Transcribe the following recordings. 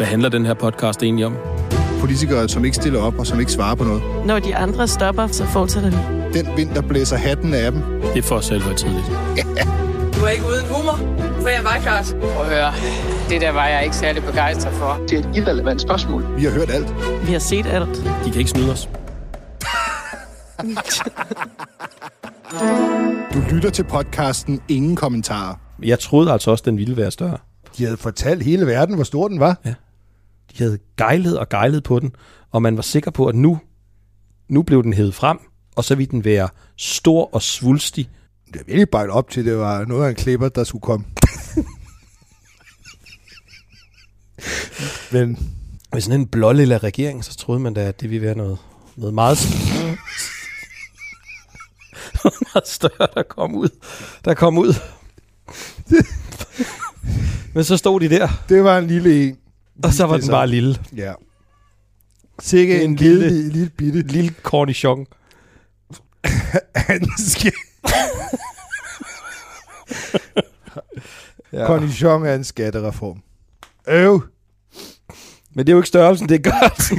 Hvad handler den her podcast egentlig om? Politikere, som ikke stiller op og som ikke svarer på noget. Når de andre stopper, så fortsætter vi. Den vind, der blæser hatten af dem. Det er for selvhøjtideligt. Du er ikke uden humor, for jeg var klart. Prøv at høre, det der var jeg ikke særlig begejstret for. Det er et irrelevant spørgsmål. Vi har hørt alt. Vi har set alt. De kan ikke snyde os. Du lytter til podcasten Ingen Kommentarer. Jeg troede altså også, den ville være større. De havde fortalt hele verden, hvor stor den var. Ja. De havde gejlet på den, og man var sikker på, at nu blev den hævet frem, og så ville den være stor og svulstig. Det er virkelig bejlet op til, det var noget af en klipper, der skulle komme. Men med sådan en blålilla regering, så troede man da, at det ville være noget meget meget større, der kom ud. Men så stod de der. Det var en lille en. Og så var den bare lille. Ja. Sikke en lille bitte. Lille cornichon. Ja. Cornichon er en skattereform. Men det er jo ikke størrelsen, det er gørelsen.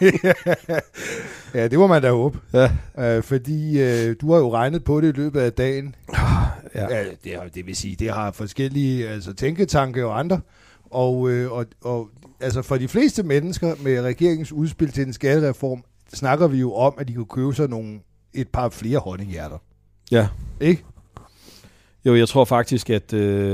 Ja, det må man da håbe. Ja. Fordi du har jo regnet på det i løbet af dagen. Ja. Det vil sige, det har forskellige tænketanke og andre. Og altså for de fleste mennesker med regeringens udspil til en skattereform, snakker vi jo om, at de kan købe sig et par flere honninghjerter. Ja. Ikke? Jo, jeg tror faktisk, at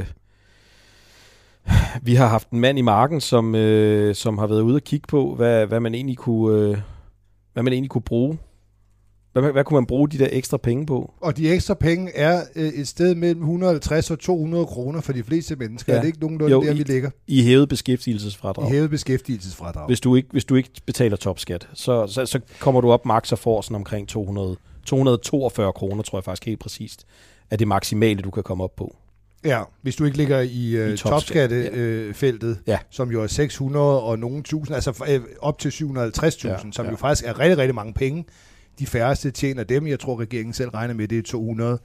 vi har haft en mand i marken, som har været ude og kigge på, hvad man egentlig kunne bruge. Hvad kunne man bruge de der ekstra penge på? Og de ekstra penge er et sted mellem 150 og 200 kroner for de fleste mennesker. Ja. Er det ikke nogenlunde der, vi ligger? I hævet beskæftigelsesfradrag. I hævet beskæftigelsesfradrag. Hvis du ikke betaler topskat, så kommer du op max og får sådan omkring 242 kroner, tror jeg faktisk helt præcist, er det maksimale, du kan komme op på. Ja, hvis du ikke ligger i topskattefeltet, som jo er 600 og nogle tusind, altså op til 750.000, som jo faktisk er rigtig, rigtig mange penge. De færreste tjener dem. Jeg tror, regeringen selv regner med, det er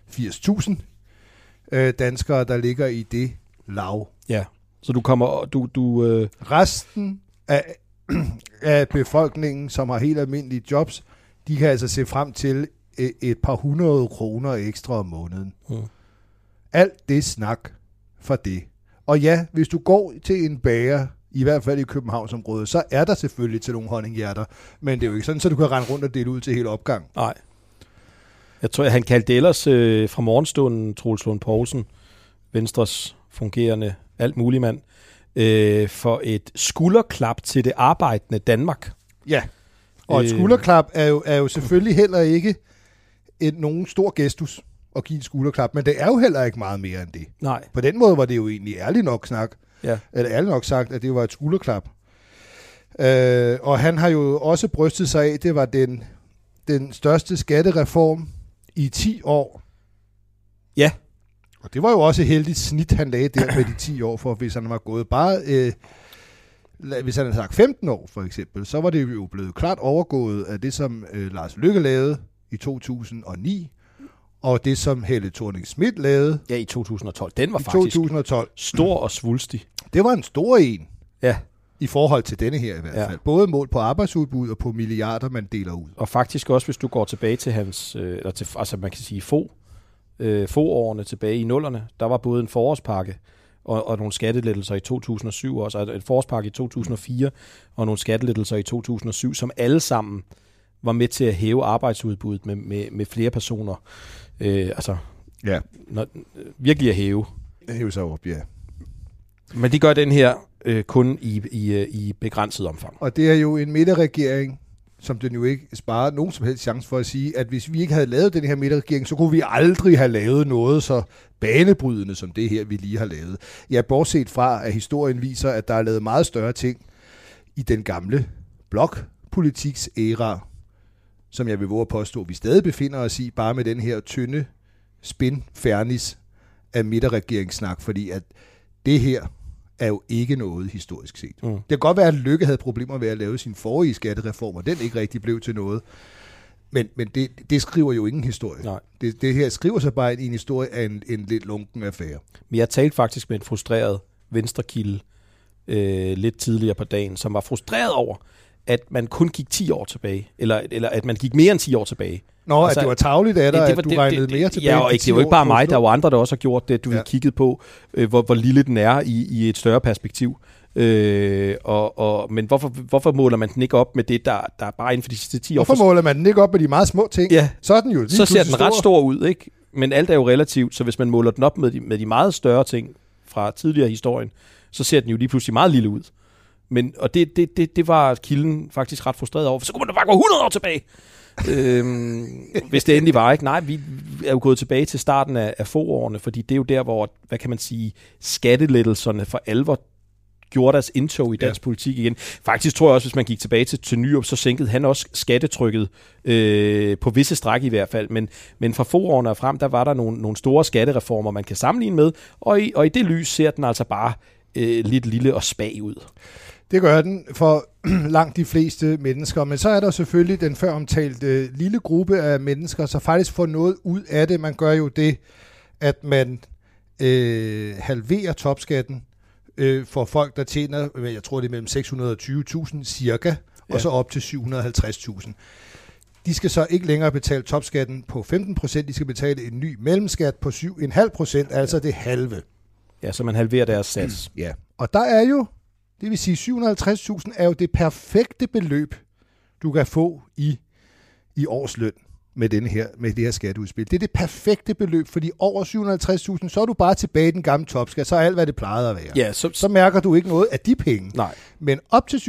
280.000 danskere, der ligger i det lav. Ja, så du kommer... Resten af befolkningen, som har helt almindelige jobs, de kan altså se frem til et par 100 kroner ekstra om måneden. Alt det snak for det. Og ja, hvis du går til en bager, i hvert fald i Københavnsområdet, så er der selvfølgelig til nogle honninghjerter, men det er jo ikke sådan, så du kan rende rundt og dele ud til hele opgang. Nej. Jeg tror, han kaldte det ellers fra morgenstunden, Troels Lund Poulsen, Venstres fungerende alt mulig mand, for et skulderklap til det arbejdende Danmark. Ja, og et skulderklap er jo selvfølgelig heller ikke nogen stor gestus at give et skulderklap, men det er jo heller ikke meget mere end det. Nej. På den måde var det jo egentlig ærligt nok sagt, at det var et skulderklap. Og han har jo også brystet sig af, det var den største skattereform i 10 år. Ja. Og det var jo også et heldigt snit, han lagde der med de 10 år, for hvis han var gået bare... hvis han havde sagt 15 år, for eksempel, så var det jo blevet klart overgået af det, som Lars Løkke lavede i 2009, og det, som Helle Thorning-Schmidt lavede... Ja, i 2012. Den var faktisk 2012. Stor og svulstig. Det var en stor en. Ja. I forhold til denne her i hvert fald. Både mål på arbejdsudbud og på milliarder, man deler ud. Og faktisk også, hvis du går tilbage til hans... altså man kan sige få-årene tilbage i nullerne, der var både en forårspakke og nogle skattelettelser i 2007 også, altså en forårspakke i 2004 og nogle skattelettelser i 2007, som alle sammen var med til at hæve arbejdsudbuddet med flere personer. Virkelig at hæve. Hæve sig op, ja. Men de gør den her kun i begrænset omfang. Og det er jo en midterregering, som den jo ikke sparer nogen som helst chance for at sige, at hvis vi ikke havde lavet den her midterregering, så kunne vi aldrig have lavet noget så banebrydende som det her, vi lige har lavet. Ja, bortset fra, at historien viser, at der er lavet meget større ting i den gamle blokpolitiks æra, som jeg vil våge at påstå, vi stadig befinder os i, bare med den her tynde spin-fernis af midterregeringssnak, fordi at det her er jo ikke noget historisk set. Det kan godt være, at Løkke havde problemer ved at lave sin forrige skattereform, og den ikke rigtig blev til noget. Men det skriver jo ingen historie. Nej. Det her skriver sig bare i en historie af en lidt lunken affære. Men jeg talte faktisk med en frustreret venstrekilde lidt tidligere på dagen, som var frustreret over, at man kun gik 10 år tilbage, eller at man gik mere end 10 år tilbage. Nå, altså, at det var tarveligt af dig, at du regnede mere tilbage. Ja, og det er jo ikke bare mig, der er jo andre, der også har gjort det. Du har kigget på, hvor lille den er i et større perspektiv. Men hvorfor måler man den ikke op med det, der er bare inden for de sidste 10 år? Hvorfor måler man den ikke op med de meget små ting? Ja, så er den jo så ser den ret stor ud, ikke? Men alt er jo relativt, så hvis man måler den op med de meget større ting fra tidligere i historien, så ser den jo lige pludselig meget lille ud. Og det var kilden faktisk ret frustreret over, for så kunne man da bare gå 100 år tilbage. Hvis det endelig var, ikke? Nej, vi er jo gået tilbage til starten af Fogh-årene, fordi det er jo der, hvor, hvad kan man sige, skattelettelserne for alvor gjorde deres indtog i dansk politik igen. Faktisk tror jeg også, hvis man gik tilbage til Nyrup, så sænkede han også skattetrykket på visse stræk i hvert fald. Men fra Fogh-årene og frem, der var der nogle store skattereformer, man kan sammenligne med, og i det lys ser den altså bare lidt lille og spag ud. Det gør den for langt de fleste mennesker, men så er der selvfølgelig den før omtalte lille gruppe af mennesker, så faktisk får noget ud af det. Man gør jo det, at man halverer topskatten for folk, der tjener, jeg tror det er mellem 620.000 cirka, og så op til 750.000. De skal så ikke længere betale topskatten på 15%, de skal betale en ny mellemskat på 7,5%, altså det halve. Ja, så man halverer deres sats. Ja, og der er jo, det vil sige 750.000 er jo det perfekte beløb, du kan få i årsløn med det her skatteudspil. Det er det perfekte beløb, fordi over 750.000, så er du bare tilbage i den gamle topskat, så er alt, hvad det plejede at være. Ja, så mærker du ikke noget af de penge. Nej. Men op til 750.000,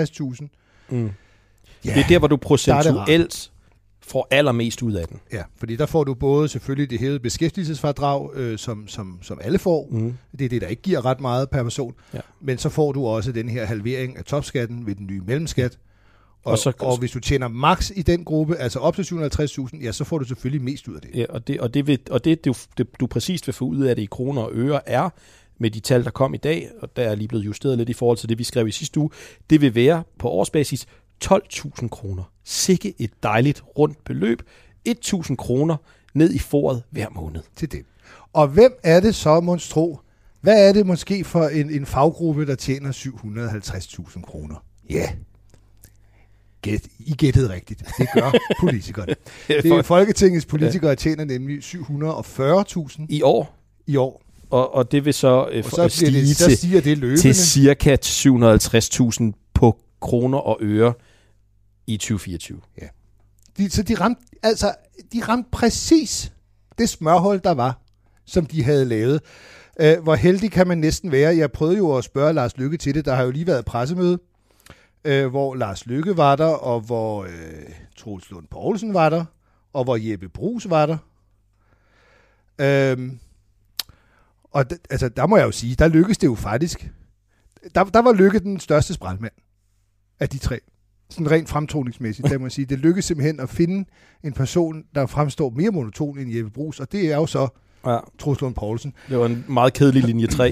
det er der, hvor du procentuelt får allermest ud af den. Ja, fordi der får du både selvfølgelig det hævede beskæftigelsesfradrag, som alle får. Det er det, der ikke giver ret meget per person. Ja. Men så får du også den her halvering af topskatten ved den nye mellemskat. Og hvis du tjener max i den gruppe, altså op til 750.000, ja, så får du selvfølgelig mest ud af det. Ja, og det du præcist vil få ud af det i kroner og øre er, med de tal, der kom i dag, og der er lige blevet justeret lidt i forhold til det, vi skrev i sidste uge, det vil være på årsbasis 12.000 kroner. Sikke et dejligt rundt beløb. 1.000 kroner ned i foret hver måned. Til det. Og hvem er det så, monstro? Hvad er det måske for en faggruppe, der tjener 750.000 kroner? Ja. I gættede rigtigt. Det gør politikerne. Det er Folketingets politikere, der tjener nemlig 740.000 i år. Og det vil så, stige til cirka 750.000 på kroner og øre i 2024. Ja. De ramte præcis det smørhul, der var, som de havde lavet. Hvor heldig kan man næsten være. Jeg prøvede jo at spørge Lars Løkke til det. Der har jo lige været pressemøde, hvor Lars Løkke var der, og hvor Troels Lund Poulsen var der, og hvor Jeppe Bruus var der. Der må jeg jo sige, der lykkedes det jo faktisk. Der var Løkke den største sprælmand af de tre. Sådan rent fremtoningsmæssigt, der må jeg sige. Det lykkedes simpelthen at finde en person, der fremstår mere monoton end Jeppe Bruus, og det er jo så Troels Lund Poulsen. Det var en meget kedelig linje 3.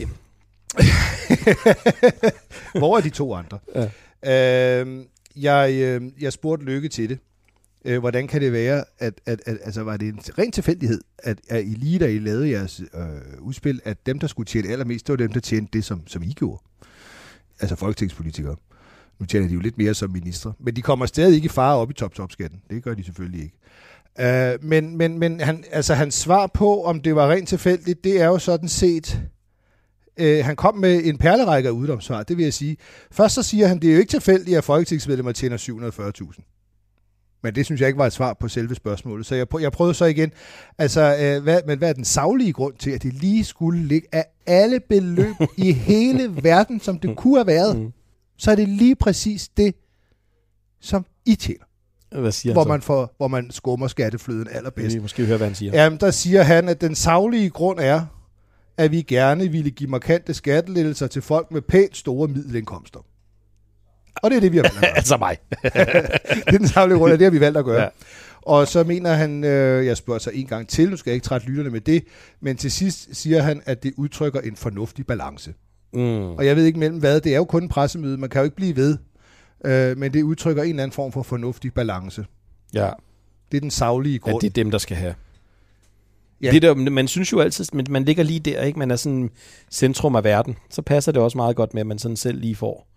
Hvor er de to andre? Ja. Jeg spurgte Løkke til det. Hvordan kan det være, at var det en ren tilfældighed, at I lige da I lavede jeres udspil, at dem, der skulle tjene allermest, det var dem, der tjente det, som I gjorde? Altså folketingspolitikere. Nu tjener de jo lidt mere som ministre. Men de kommer stadig ikke i fare op i top-top-skatten. Det gør de selvfølgelig ikke. Men hans svar på, om det var rent tilfældigt, det er jo sådan set... han kom med en perlerække af uddomssvar, det vil jeg sige. Først så siger han, det er jo ikke tilfældigt, at folketingsmedlemmer tjener 740.000. Men det synes jeg ikke var et svar på selve spørgsmålet. Så jeg prøvede så igen, hvad er den saglige grund til, at det lige skulle ligge af alle beløb i hele verden, som det kunne have været, så er det lige præcis det, som I tjener. Hvad siger han så? Hvor man skummer skattefløden allerbedst. Vi måske høre, hvad han siger. Jamen, der siger han, at den saglige grund er, at vi gerne ville give markante skattelettelser til folk med pænt store middelindkomster. Og det er det, vi har valgt at gøre. Altså mig. Det er den saglige grund, og det har vi valgt at gøre. Ja. Og så mener han, jeg spørger så en gang til, nu skal jeg ikke trætte lytterne med det, men til sidst siger han, at det udtrykker en fornuftig balance. Og jeg ved ikke mellem hvad, det er jo kun en pressemøde, man kan jo ikke blive ved, men det udtrykker en eller anden form for fornuftig balance. Ja. Det er den saglige grund. Ja, det er dem, der skal have. Ja. Det der, man synes jo altid, man ligger lige der, ikke? Man er sådan centrum af verden. Så passer det også meget godt med, at man sådan selv lige får.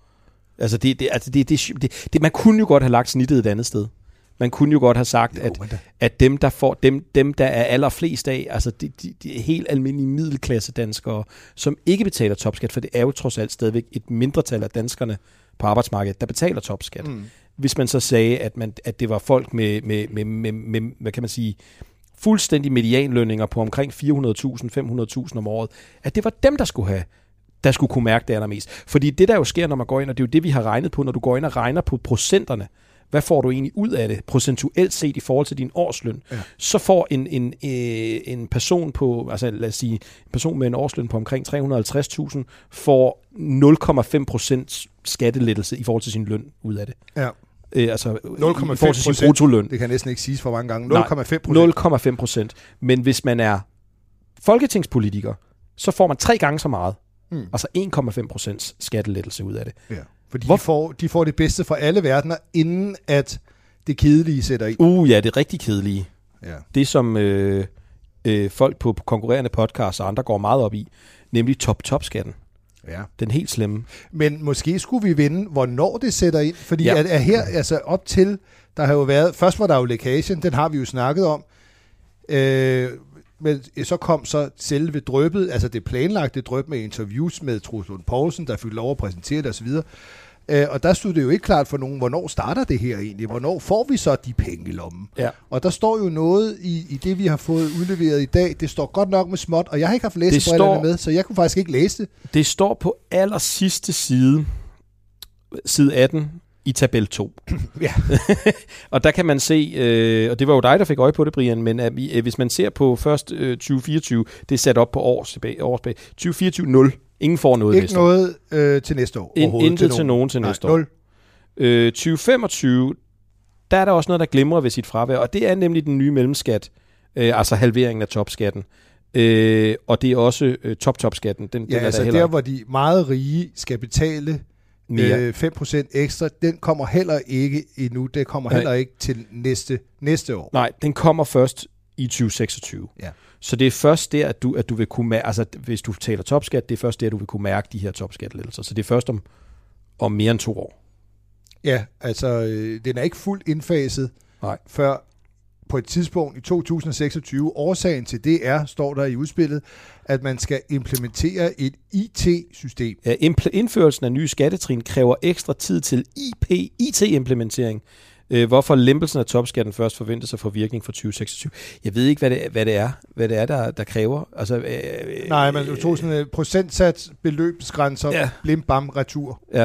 Altså man kunne jo godt have lagt snittet et andet sted. Man kunne jo godt have sagt, at dem, der er allerflest af, altså de helt almindelige middelklasse danskere, som ikke betaler topskat, for det er jo trods alt stadigvæk et mindretal af danskerne på arbejdsmarkedet, der betaler topskat. Hvis man så sagde, at det var folk med hvad kan man sige, fuldstændig medianlønninger på omkring 400.000, 500.000 om året, at det var dem, der skulle kunne mærke det allermest. Fordi det, der jo sker, når man går ind, og det er jo det, vi har regnet på, når du går ind og regner på procenterne, hvad får du egentlig ud af det, procentuelt set i forhold til din årsløn, så får en person på, altså lad os sige, en person med en årsløn på omkring 350.000, får 0,5% skattelettelse i forhold til sin løn ud af det. Ja. Altså 0,5%. Det kan næsten ikke siges for mange gange. 0,5%. 0,5%. Men hvis man er folketingspolitiker, så får man 3 gange så meget. Altså 1,5% skattelettelse ud af det. Ja. Fordi de får det bedste fra alle verdener, inden at det kedelige sætter ind. Ja, det rigtig kedelige. Ja. Det som folk på konkurrerende podcasts og andre går meget op i, nemlig top-top-skatten. Ja. Den helt slemme. Men måske skulle vi vende, hvornår det sætter ind. Fordi at her, altså op til, der har jo været, først var der jo lækagen, den har vi jo snakket om. Men så kom så selve drøbet, altså det planlagte drøb med interviews med Troels Lund Poulsen, der fik lov at præsentere det osv. Og der stod det jo ikke klart for nogen, hvornår starter det her egentlig? Hvornår får vi så de penge i lommen? Ja. Og der står jo noget i det, vi har fået udleveret i dag. Det står godt nok med småt, og jeg har ikke haft læsebrillerne med, så jeg kunne faktisk ikke læse det. Det står på allersidste side 18, i tabel 2. Ja. Og der kan man se, og det var jo dig, der fik øje på det, Brian, men hvis man ser på først 2024, det er sat op på års tilbage. 2024, 0. Ingen får noget ikke næste år. Ikke noget til næste år. Intet til nogen til næste år. 0. 2025, der er der også noget, der glimrer ved sit fravær, og det er nemlig den nye mellemskat, altså halveringen af topskatten. Og det er også top-top-skatten. Den altså der, hvor de meget rige skal betale 5% ekstra, den kommer heller ikke endnu. Det kommer heller ikke til næste år. Nej, den kommer først i 2026. Ja. Så det er først der, at du vil kunne mærke, altså hvis du betaler topskat, det er først der, du vil kunne mærke de her topskattelettelser. Så det er først om mere end 2 år. Ja, altså den er ikke fuldt indfaset før på et tidspunkt i 2026. Årsagen til det er, står der i udspillet, at man skal implementere et IT-system. Ja, indførelsen af nye skattetrin kræver ekstra tid til IT-implementering, hvorfor lempelsen af topskatten først forventes at få virkning for 2026. Jeg ved ikke, hvad det er, der kræver. Altså, nej, men du tog sådan en procentsats, beløbsgrænser, blim bam, retur. Ja.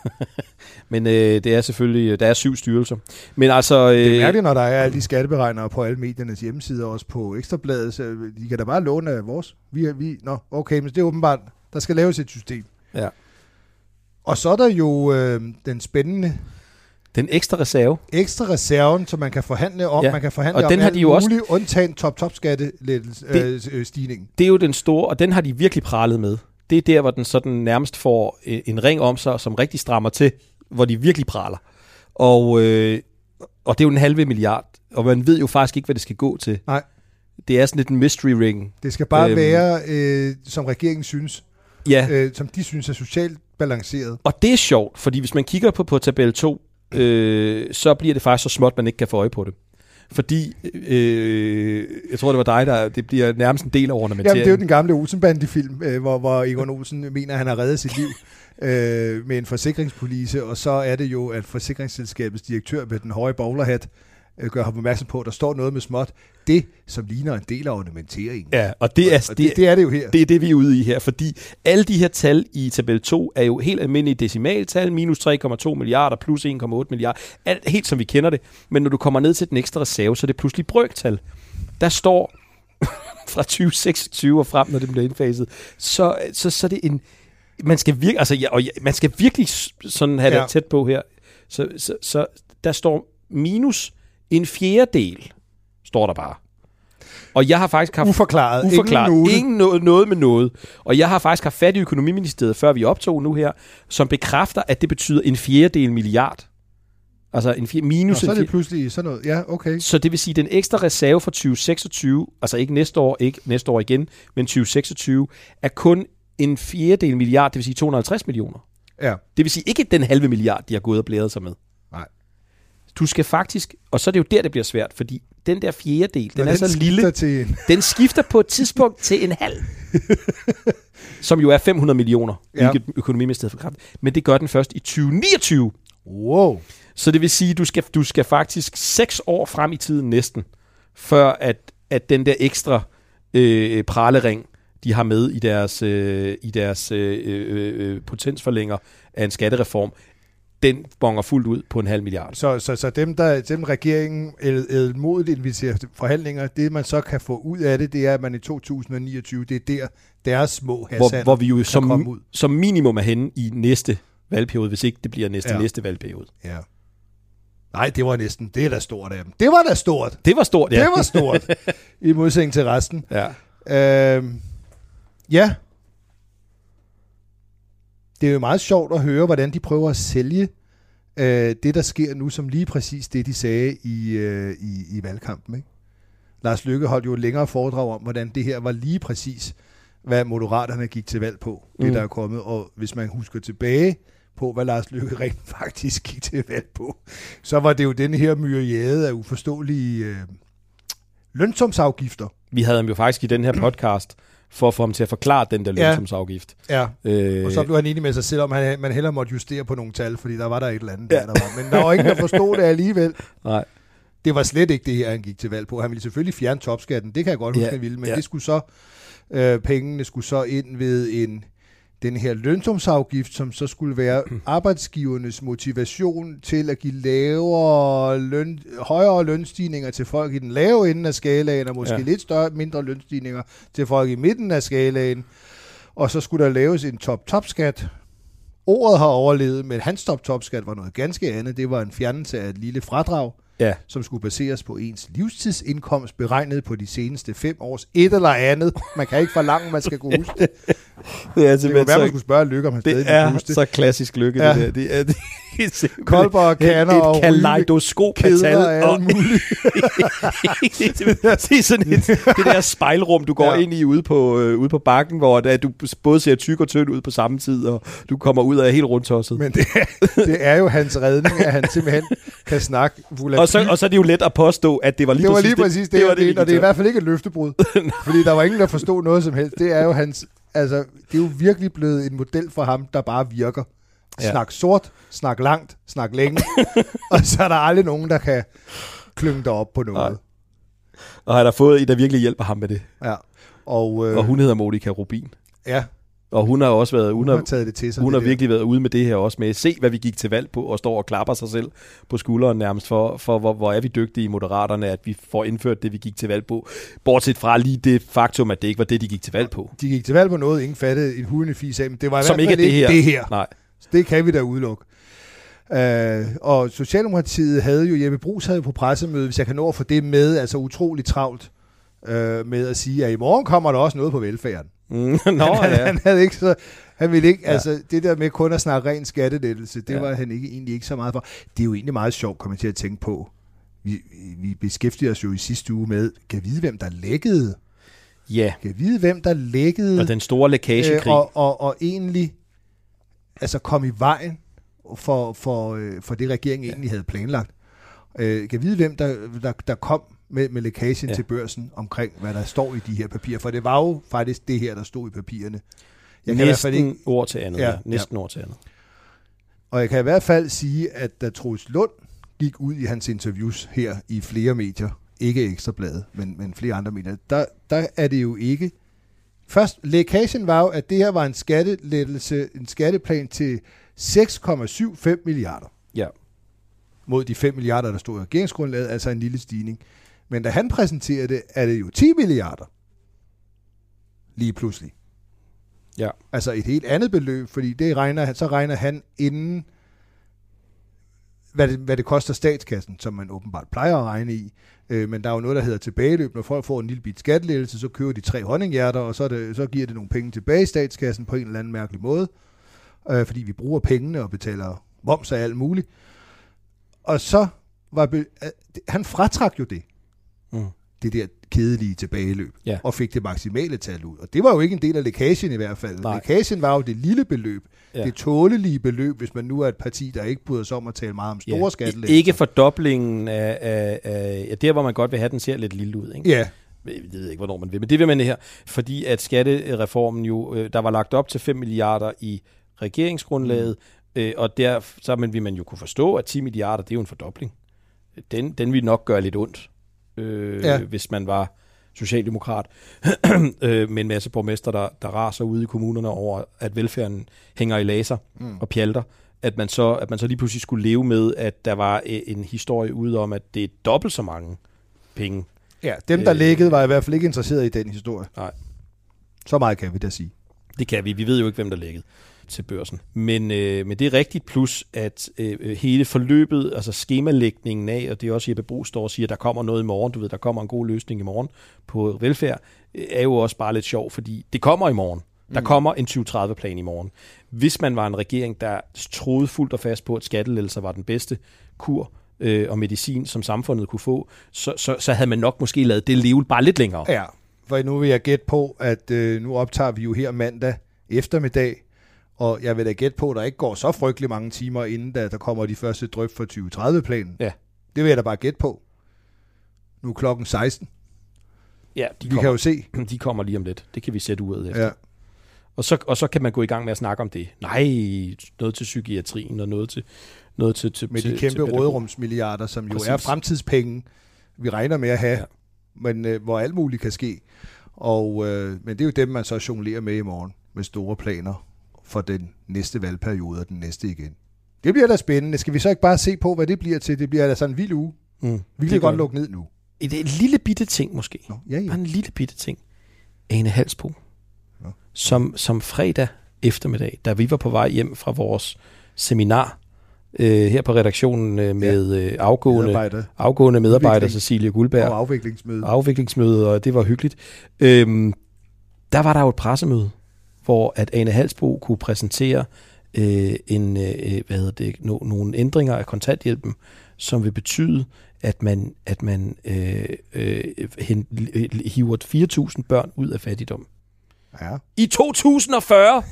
Men det er selvfølgelig, der er 7 styrelser. Men altså, det er mærkeligt, når der er alle de skatteberegnere på alle mediernes hjemmesider, også på Ekstrabladet, så de kan da bare låne af vores. Okay, men det er åbenbart, der skal laves et system. Ja. Og så er der jo den spændende... Den ekstra reserve. Ekstra reserven, som man kan forhandle om. Man kan forhandle og den om har de jo også undtagen top-skattestigningen. Det er jo den store, og den har de virkelig pralet med. Det er der, hvor den sådan nærmest får en ring om sig, som rigtig strammer til, hvor de virkelig praler. Og det er jo 0,5 milliard, og man ved jo faktisk ikke, hvad det skal gå til. Nej. Det er sådan lidt en mystery ring. Det skal bare være, som regeringen synes, som de synes er socialt balanceret. Og det er sjovt, fordi hvis man kigger på tabel 2, så bliver det faktisk så småt, man ikke kan få øje på det. Fordi, jeg tror, det var dig, det bliver nærmest en del af ornamenteringen. Jamen, det er jo den gamle Olsen-bande-film, hvor Egon Olsen mener, at han har reddet sit liv med en forsikringspolice, og så er det jo, at forsikringsselskabets direktør med den høje bowlerhat gør ham opmærksom på, at der står noget med småt. Det, som ligner en del af ornamenteringen. Ja, og det er det jo her. Det er det, vi er ude i her, fordi alle de her tal i tabel 2 er jo helt almindelige decimaltal, minus 3,2 milliarder, plus 1,8 milliarder, alt helt som vi kender det. Men når du kommer ned til den ekstra reserve, så er det pludselig brøktal. Der står fra 2026 og frem, når det bliver indfaset, så er det en... Man skal virkelig sådan have det tæt på her. Så der står minus 1/4, står der bare. Og jeg har faktisk haft... Uforklaret. Ingen noget med noget. Og jeg har faktisk haft fat i Økonomiministeriet, før vi optog nu her, som bekræfter, at det betyder 1/4 milliard. Altså minus så er en det pludselig sådan noget. Ja, okay. Så det vil sige, at den ekstra reserve for 2026, altså ikke næste år igen, men 2026, er kun en fjerdedel milliard, det vil sige 250 millioner. Ja. Det vil sige ikke den halve milliard, de har gået og blæret sig med. Nej. Du skal faktisk, og så er det jo der, det bliver svært, fordi den der fjerdedel, den er så lille, den skifter på et tidspunkt til en halv, som jo er 500 millioner, hvilket økonomiministeriet for kraft. Men det gør den først i 2029. Wow. Så det vil sige, du skal faktisk 6 år frem i tiden næsten, før at den der ekstra pralering, de har med i deres potensforlænger af en skattereform, den bonger fuldt ud på 0,5 milliard. Så dem regeringen ædelmodigt inviterer til forhandlinger, det man så kan få ud af det, det er, at man i 2029, det er der deres små hassander hvor vi jo ud. Som minimum er henne i næste valgperiode, hvis ikke det bliver næste valgperiode. Ja. Nej, det var næsten. Det er da stort af dem. Det var da stort. Det var stort, ja. Det var stort. I modsætning til resten. Ja. Ja. Det er jo meget sjovt at høre, hvordan de prøver at sælge det, der sker nu, som lige præcis det, de sagde i valgkampen. Ikke? Lars Løkke holdt jo et længere foredrag om, hvordan det her var lige præcis, hvad Moderaterne gik til valg på, det der er kommet. Og hvis man husker tilbage på, hvad Lars Løkke rent faktisk gik til valg på, så var det jo den her myriade af uforståelige lønsumsafgifter. Vi havde ham jo faktisk i den her podcast for at få ham til at forklare den der lønsumsafgift. Ja, og så blev han enig med sig selv om, at man hellere måtte justere på nogle tal, fordi der var der et eller andet der var. Men der var ingen, der forstod det alligevel. Nej. Det var slet ikke det her, han gik til valg på. Han ville selvfølgelig fjerne topskatten, det kan jeg godt huske, han ville, men det skulle så, pengene skulle så ind ved den her lønsumsafgift, som så skulle være arbejdsgivernes motivation til at give højere lønstigninger til folk i den lave ende af skalaen, og måske lidt mindre lønstigninger til folk i midten af skalaen. Og så skulle der laves en top-top-skat. Ordet har overlevet, men hans top-top-skat var noget ganske andet. Det var en fjernelse af et lille fradrag, som skulle baseres på ens livstidsindkomst, beregnet på de seneste 5 års et eller andet. Man kan ikke forlange, man skal kunne huske det. Det kunne være, man skulle spørge Lykke, om han stadig ville huske det. Det er så klassisk Lykke, det der. Det er kolber og kander og kaleidoskop af tal og alt muligt. Det er sådan det der spejlrum, du går ind i ude på bakken, hvor du både ser tyk og tynd ud på samme tid, og du kommer ud af helt rundtosset. Men det er jo hans redning, at han simpelthen kan snakke og så er det jo let at påstå, at det var lige præcis det, og det er i hvert fald ikke et løftebrud. Fordi der var ingen, der forstod noget som helst. Det er jo hans, altså, det er jo virkelig blevet en model for ham, der bare virker. Snak sort, snak langt, snak længe, og så er der aldrig nogen, der kan klynge dig op på noget. Nej. Og han har fået en, der virkelig hjælper ham med det. Ja. Og hun hedder Monika Rubin. Ja. Og hun har også været, hun har taget det til sig. Hun har virkelig været ude med det her også med. Se, hvad vi gik til valg på, og står og klapper sig selv på skulderen nærmest for hvor er vi dygtige i Moderaterne, at vi får indført det, vi gik til valg på. Bortset fra lige det faktum, at det ikke var det, de gik til valg på. De gik til valg på noget, ingen fattede en hudende fis af, men det var i som hvert fald ikke det her. Nej. Det kan vi da udelukke. Og Socialdemokratiet havde jo, Jeppe Bruus havde jo på pressemøde, hvis jeg kan nå at få det med, altså utroligt travlt med at sige, at i morgen kommer der også noget på velfærden. Han havde ikke så, han ville ikke, altså det der med kun at snakke ren skattelettelse, det var han egentlig ikke så meget for. Det er jo egentlig meget sjovt, kommer jeg til at tænke på. Vi beskæftiger os jo i sidste uge med, kan vide, hvem der lækkede. Ja. Kan vide, hvem der lækkede. Og den store lækagekrig. Og egentlig altså kom i vejen for det, regeringen egentlig havde planlagt. Kan vide, hvem der kom med lækagen til børsen omkring, hvad der står i de her papirer. For det var jo faktisk det her, der stod i papirerne. Næsten ord til andet. Næsten ord til andet. Og jeg kan i hvert fald sige, at da Troels Lund gik ud i hans interviews her i flere medier, ikke Ekstrabladet, men flere andre medier, der er det jo ikke. Først, lækagen var jo, at det her var en skattelettelse, en skatteplan til 6,75 milliarder. Ja. Mod de 5 milliarder, der stod i regeringsgrundlaget, altså en lille stigning. Men da han præsenterede det, er det jo 10 milliarder. Lige pludselig. Ja. Altså et helt andet beløb, fordi så regner han inden, hvad det koster statskassen, som man åbenbart plejer at regne i. Men der er jo noget, der hedder tilbageløb. Når folk får en lille bit skattelettelse, så køber de 3 honninghjerter, og så giver det nogle penge tilbage i statskassen på en eller anden mærkelig måde. Fordi vi bruger pengene og betaler moms og alt muligt. Og så var han fratrak jo det. Det der kedelige tilbageløb, og fik det maksimale tal ud. Og det var jo ikke en del af lækagen i hvert fald. Nej. Lækagen var jo det lille beløb, det tålelige beløb, hvis man nu er et parti, der ikke bryder sig om at tale meget om store skattelettelser. Ikke fordoblingen af der, hvor man godt vil have, den ser lidt lille ud. Ikke? Ja. Jeg ved ikke, hvornår man vil, men det vil man her. Fordi at skattereformen jo, der var lagt op til 5 milliarder i regeringsgrundlaget, og der så vil man jo kunne forstå, at 10 milliarder, det er jo en fordobling. Den vil nok gøre lidt ondt. Hvis man var socialdemokrat med en masse borgmester, der raser ude i kommunerne over, at velfærden hænger i laser og pjalter, at man så lige pludselig skulle leve med, at der var en historie ude om, at det er dobbelt så mange penge. Ja, dem der lækkede var i hvert fald ikke interesseret i den historie. Nej. Så meget kan vi da sige. Det kan vi. Vi ved jo ikke, hvem der lækkede til børsen. Men det er rigtigt, plus at hele forløbet, altså skemalægningen af, og det er også Jeppe Bruus står og siger, at der kommer noget i morgen, du ved, der kommer en god løsning i morgen på velfærd, er jo også bare lidt sjov, fordi det kommer i morgen. Der kommer en 2030-plan i morgen. Hvis man var en regering, der troede fuldt og fast på, at skattelettelser var den bedste kur og medicin, som samfundet kunne få, så havde man nok måske lavet det leve bare lidt længere. Ja, for nu vil jeg gætte på, at nu optager vi jo her mandag eftermiddag, og jeg vil da gætte på, at der ikke går så frygtelig mange timer, inden der kommer de første dryp for 2030-planen. Ja. Det vil jeg da bare gætte på. Nu er klokken 16. Ja, vi kan jo se. De kommer lige om lidt. Det kan vi sætte uret efter. Ja. Og så kan man gå i gang med at snakke om det. Nej, noget til psykiatrien og noget til med de kæmpe råderumsmilliarder, som jo er fremtidspenge, vi regner med at have, men hvor alt muligt kan ske. Men det er jo dem, man så jonglerer med i morgen, med store planer for den næste valgperiode og den næste igen. Det bliver da spændende. Skal vi så ikke bare se på, hvad det bliver til? Det bliver da sådan en vild uge. Vi kan godt lukke ned nu. Det er en lille bitte ting måske. Ja. Bare en lille bitte ting. Ane Halsbo, som fredag eftermiddag, da vi var på vej hjem fra vores seminar her på redaktionen med afgående medarbejder Cecilie Guldberg. Og afviklingsmøde, og det var hyggeligt. Der var der jo et pressemøde, hvor at Ane Halsbo kunne præsentere nogle ændringer af kontanthjælpen, som vil betyde, at man hiver 4.000 børn ud af fattigdom. Ja. I 2040!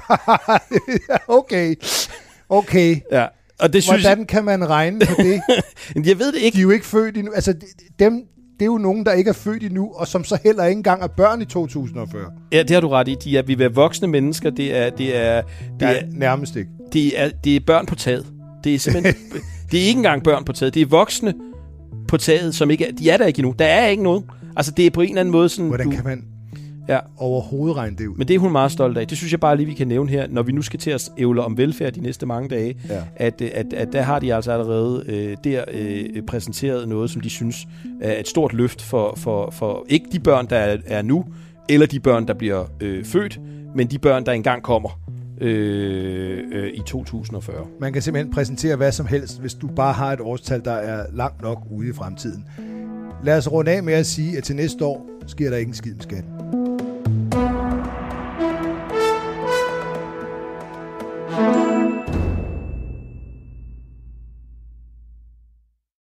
Okay. Ja. Og det hvordan kan man regne på det? Jeg ved det ikke. De er jo ikke født endnu. Altså, det er jo nogen, der ikke er født endnu, og som så heller ikke engang er børn i 2040. Ja, det har du ret i. Vi er voksne mennesker. Det er nærmest ikke. Det er børn på taget. Det er simpelthen... det er ikke engang børn på taget. Det er voksne på taget, som ikke er... De er der ikke endnu. Der er ikke noget. Altså, det er på en eller anden måde sådan... Hvordan kan man overhovedet regne det ud? Men det er hun meget stolt af. Det synes jeg bare lige, vi kan nævne her, når vi nu skal til at ævle om velfærd de næste mange dage, at der har de altså allerede præsenteret noget, som de synes er et stort løft for ikke de børn, der er nu, eller de børn, der bliver født, men de børn, der engang kommer i 2040. Man kan simpelthen præsentere hvad som helst, hvis du bare har et årstal, der er langt nok ude i fremtiden. Lad os runde af med at sige, at til næste år sker der ikke en skid med skatten.